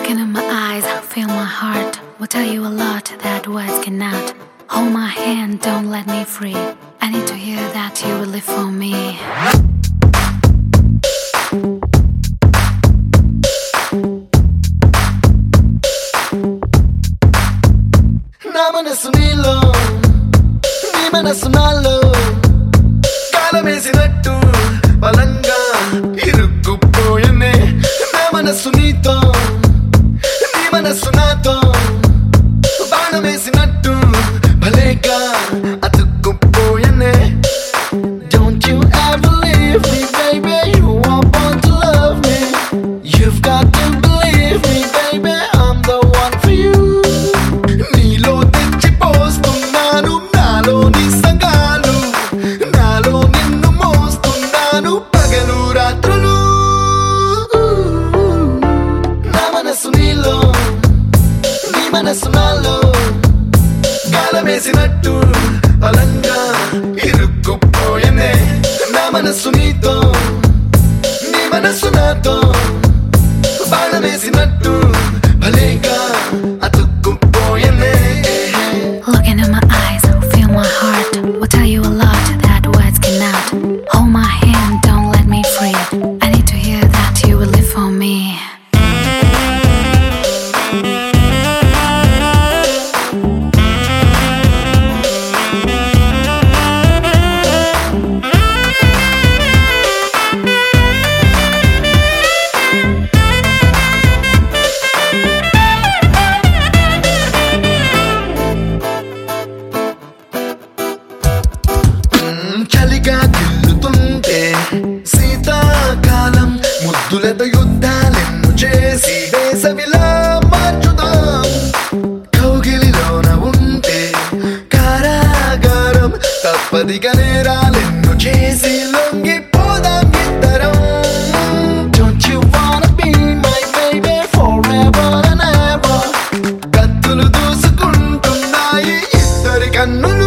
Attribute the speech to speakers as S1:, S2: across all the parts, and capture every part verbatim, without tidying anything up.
S1: Looking in my eyes, feel my heart. Will tell you a lot that words cannot. Hold my hand, don't let me free. I need to hear that you will live for me.
S2: నా మనసు నీలో, నీ మనసు నాలో, కాలమేసినట్టు బలంగా ఇరుక్కుపోయనే. నా మనసు నీతో, నీ మనసు నాతో, బాణమేసినట్టు భలేగా అతుక్కుపోయనే. Don't you ever leave me, baby, you are born to love me. You've got to believe me, baby, I'm the one for you. నీలో తెచ్చిపోస్తున్నాను నాలోని సంగాలు, నాలో నిన్ను మోస్తున్నాను పగలు రాత్రులు. నా మనసు నీలో, నీ మనసు నాలో, కాలమేసినట్టు బలంగా ఇరుక్కుపోయనే. నా మనసు నీతో, నీ మనసు నాతో, బాణమేసినట్టు భలేగా అతుక్కుపోయనే.
S1: Looking in my eyes, feel my heart. Will tell you a lot that words cannot. Hold my hand, don't let me free. I need to hear that you will live for me.
S2: చలిగా గిల్లుతుంటే శీతాకాలం ముద్దులతో యుద్ధాలెన్ను చేసి వేసవిలా మార్చుదాం. కౌగిలిలోన ఉంటే కారాగారం తప్పదిగా నేరాలెన్ను చేసి లొంగిపోదాం ఇద్దరం. Don't you wanna be my baby forever and ever? కత్తులు దూసుకుంటున్నాయి ఇద్దరి కన్నులు.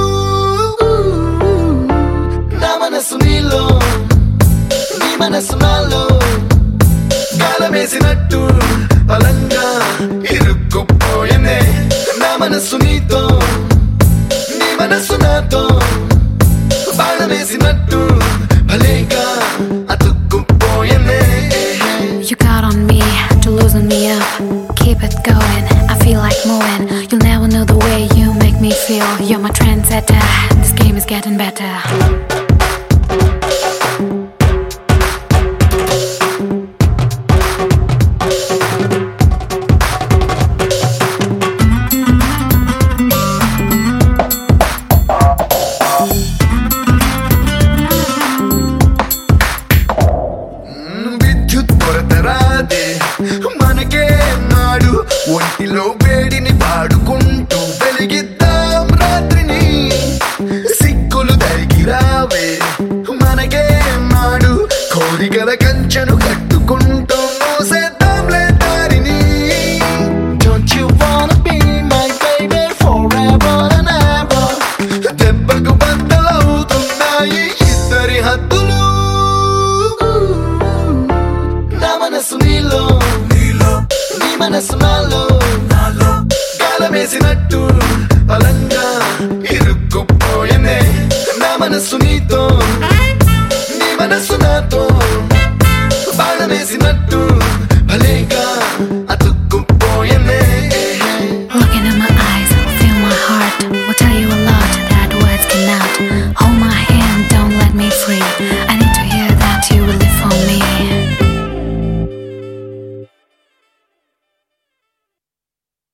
S2: నా మనసు నీలో, నీ మనసు నాలో, కాలమేసినట్టు బలంగా ఇరుక్కుపోయనే. నా మనసు నీతో, నీ మనసు నాతో, బాణమేసినట్టు భలేగా అతుక్కుపోయనే.
S1: You got on me to loosen me up. Keep it going, I feel like moving. You'll never know the way you make me feel. You're my trendsetter, this game is getting better.
S2: విద్యుత్ కొరత రాదే మనకే నాడు, ఒంటిలో వేడిని పాడుకుంటూ వెలిగిద్దాం రాత్రిని. సిగ్గులు దరికి రావే మనకే నాడు, కోరికల కంచెను కట్టుకుంటూ మోసేద్దాంలే దారిని. Don't you wanna be my baby forever and ever? దెబ్బకు బద్దలవుతున్నాయి ఇద్దరి హద్దులు. నా మనసు నీలో, నీ మనసు నాలో,